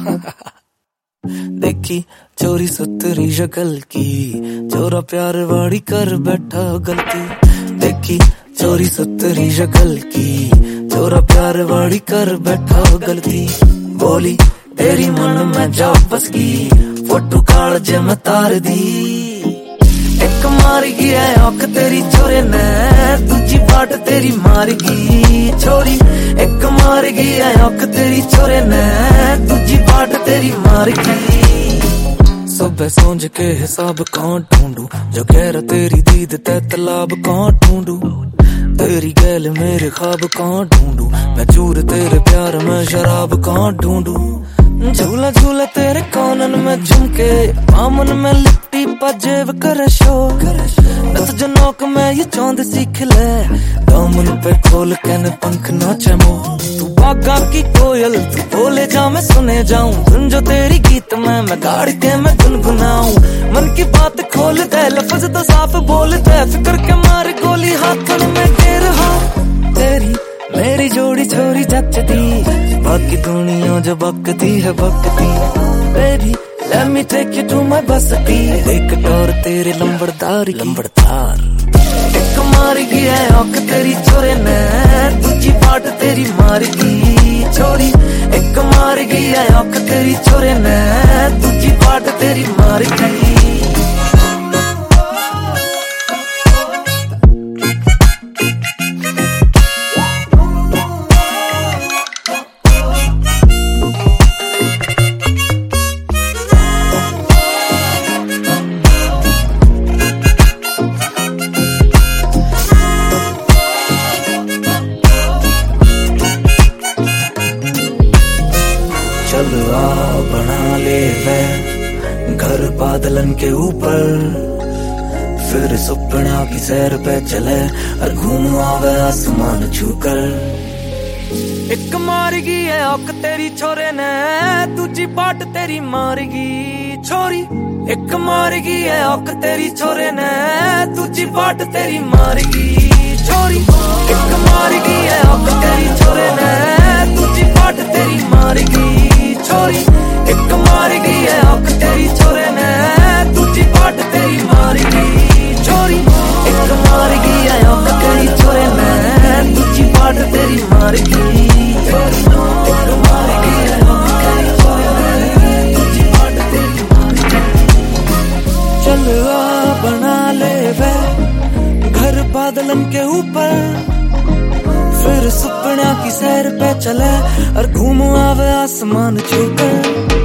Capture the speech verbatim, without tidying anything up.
देखी चोरी सुतरी शक्ल की, चोरा प्यार वाड़ी कर बैठा गलती। देखी चोरी सुतरी शक्ल की, चोरा प्यार वाड़ी कर बैठा गलती। बोली तेरी मन में जा बस की, फोटो काल जम तार दी। एक मार गया औक तेरी छोरे ने, दूजी बाट तेरी मार गई छोरी। एक मार गया औक तेरी छोरे ने, दूजी बाट तेरी मार गई। सुबह सोच के हिसाब कौन ढूंढू, जो कह रहा तेरी दीद ते तालाब कौन ढूंढू। तेरी गैल मेरे ख्वाब कौन ढूंढू, मैं चूर तेरे प्यार में शराब कौन ढूंढू। झूला झूला तेरे कानन में झुमके, आमन में लिपटी पजेब कर शो। दस जनोक में ये चौंद सीख ले, दामन पे खोल के न पंख नाचे मो। तू बागा की कोयल तू बोले जा मैं सुने जाऊं, धुन जो तेरी गीत में मैं गाड़ के मैं गुनगुनाऊं। मन की बात खोल दे, लफ्ज तो साफ बोल दे, फिक्र के मार गोली हाथन में टेर हो। तेरी मेरी जोड़ी छोरी जचती, बाकी दुनिया जो बकती है बकती। Baby let me take you to my बसती, एक टोर तेरे लंबड़दार लंबड़दार। एक मार गया औक तेरी छोरे ने, दूजी बाट तेरी मार गई छोरी। एक मार गया औक तेरी छोरे ने, दूजी बाट तेरी मार गई। चल आ बना ले वे घर बादलन के ऊपर, फिर सुपना की सैर पे चले और घूम आवे आसमान छूकर। एक मार गई है औक तेरी छोरे ने, दूजी बाट तेरी मार गई छोरी। एक मार गई है औक तेरी छोरे ने, दूजी बाट तेरी मार गई छोरी। एक मार गई है औक तेरी छोरे ने, दूजी बाट तेरी मार गई छोरी। एक मार गई है औक तेरी छोरे ने, दूजी बाट तेरी मार गई छोरी। एक मार गई है औक तेरी छोरे ने, दूजी बाट तेरी मार गई। एक मार गई है औक तेरी छोरे ने, दूजी बाट तेरी मार गई। चल आ बना ले वे घर बादलन के ऊपर, फिर सुपना की सैर पे चले और घूम आवे आसमान छूकर।